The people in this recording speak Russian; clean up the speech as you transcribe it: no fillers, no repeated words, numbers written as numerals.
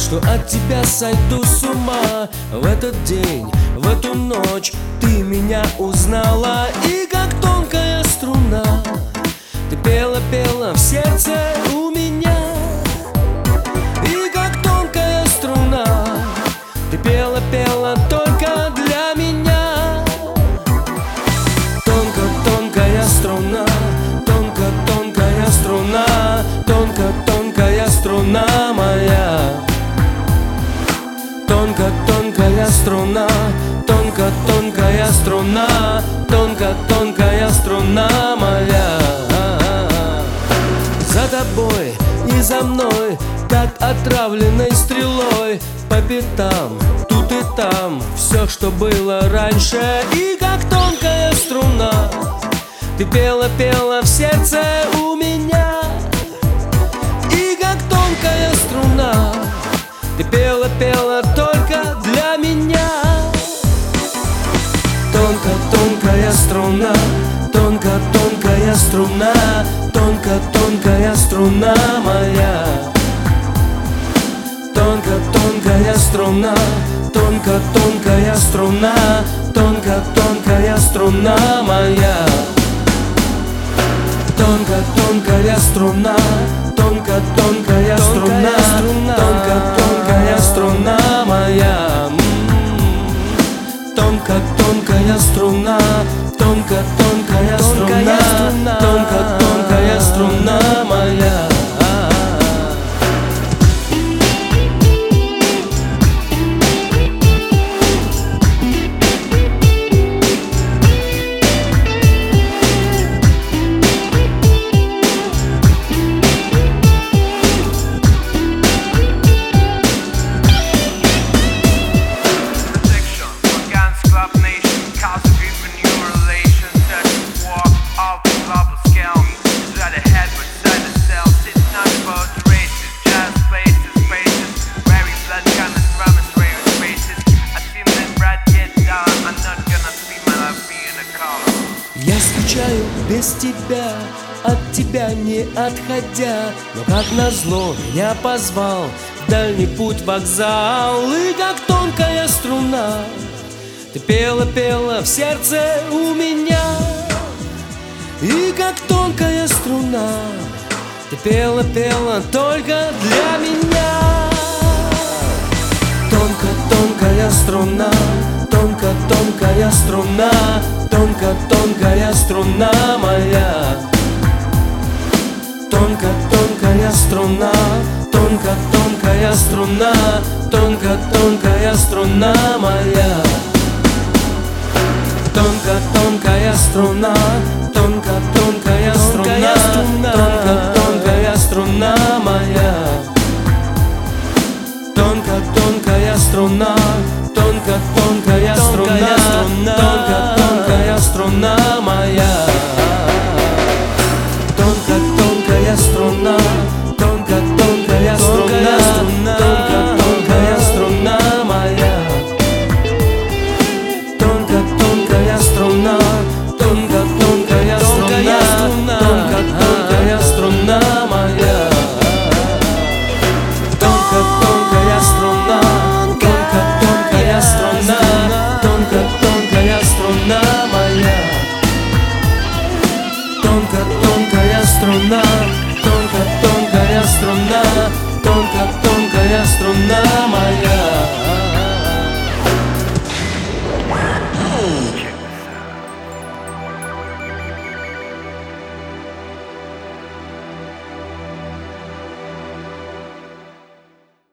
что от тебя сойду с ума. В этот день, в эту ночь ты меня узнала. И как тонкая струна ты пела, пела в сердце у меня. И как тонкая струна ты пела, пела только для меня. Тонко-тонкая струна, тонко-тонкая струна, тонко-тонкая струна моя. Тонко-тонкая струна, тонко-тонкая струна, тонко-тонкая струна моя. За тобой и за мной, как отравленной стрелой, по пятам, тут и там, все, что было раньше. И как тонкая струна ты пела, пела в сердце у меня. И как тонкая струна ты пела, пела только для меня. Тонко-тонкая струна, тонко-тонкая струна, тонко-тонкая струна моя. Тонко-тонкая струна, тонко-тонкая струна, тонко-тонкая струна моя. Тонко-тонкая струна, тонко-тонкая струна, тонко-тонкая струна моя. Тонко-тонкая струна, тонко-тонкая струна, тонко-тонкая струна моя. Я скучаю без тебя, от тебя не отходя. Но как назло меня позвал в дальний путь вокзал. И как тонкая струна ты пела, пела в сердце у меня. И как тонкая струна ты пела, пела только для меня. Тонко-тонкая струна, тонко-тонкая струна, тонко-тонкая струна моя. Тонко-тонкая струна, тонко-тонкая струна, тонко-тонкая струна моя. Тонко-тонкая струна, тонко-тонкая струна, тонко-тонкая струна моя. Тонко-тонкая струна, тонко-тонкая струна, тонко-тонкая струна моя. Тонко-тонкая струна, тонко-тонкая струна, тонко-тонкая струна моя. Тонко-тонкая струна, тонко-тонкая струна, тонко-тонкая струна моя. Тонко-тонкая струна, тонко-тонкая струна, тонко-тонкая струна моя. Тонко-тонкая струна, тонко-тонкая струна, тонко-тонкая струна